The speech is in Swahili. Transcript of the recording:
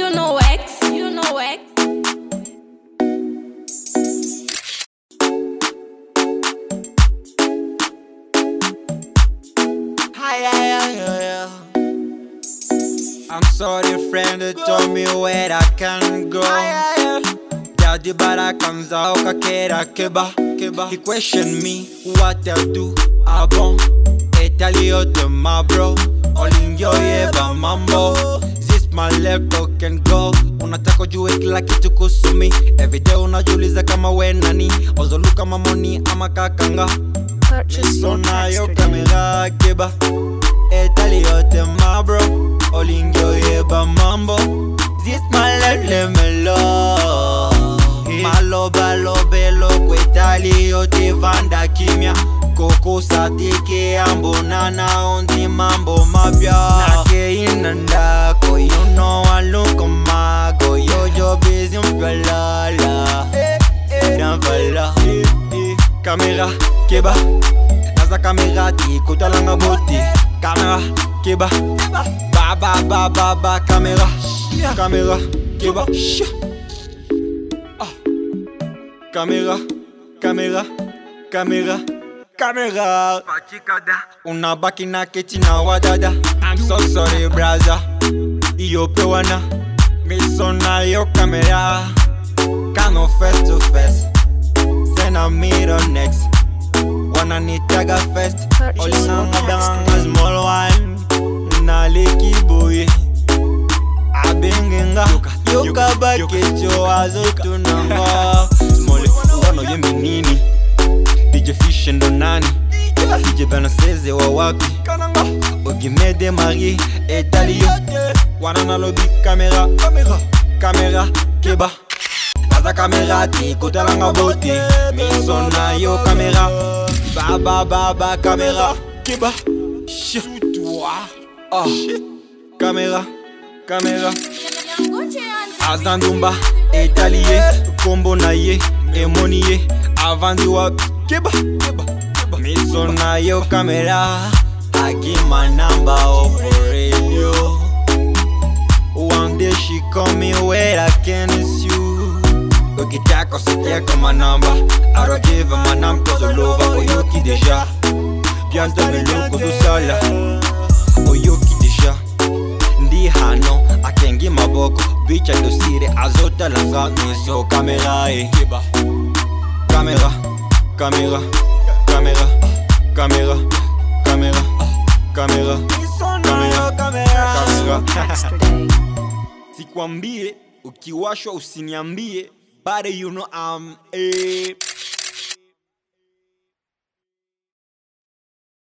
You know X, you know X. I'm sorry, friend, that told me where I can go. Daddy, but I comes out, keba. He questioned me, what I do, bon. Italio to my bro, all in your eba mambo. This my laptop can go. Unataka jue kila kitu kusumi. Everyday unajiuliza kama we nani. Ozolu kama money ama kakanga. Misona yo kamera keba. Italio to my bro, all in your eba mambo. This my life, let me love. Malo balo belo kwa Italio te vanda kimya. Koko satike ambonana ondi mambo mapya. Nake inandako, you know I look on my go. Yo busy mpalala Navala Kamera, keba. Naza kamera ti kotalanga boti. Kamera, keba. Ba kamera. Kamera, keba. Kamera. Unabaki na keti na wadada. I'm so sorry, brother. Iyo pewana. Misona yo kamera. Kano face to face. Send a mirror next. Wanna nitaga first. Olina ngabanga small one. Na leki boy. Abengenga. Yoka bakecho azotu nanga. Small wano yemi nini. DJ Fish ndo nani. DJ Banaseze wa wapi. Ogimede Marie Italio. Wanana lobby kamera. Kamera keba. Naza kamera ti kotalanga boti. Misona yo kamera. Ba kamera keba. Kamera. Azandumba Italie. Kombo na ye Emonie. Avandi wa keba. Misona yo kamera. I give my number off radio. One day she call me where I can sue. Ukitaka usikia my number. I don't give her my number cause all over Oyoki deja. Bientôt me loko do sala Oyoki deja. Ndi hano akengi maboko. Bitch I do sire azota lanza. Miso kamera keba. Kamera. Sikwambie, ukiwashwa usiniambie. But you know I'm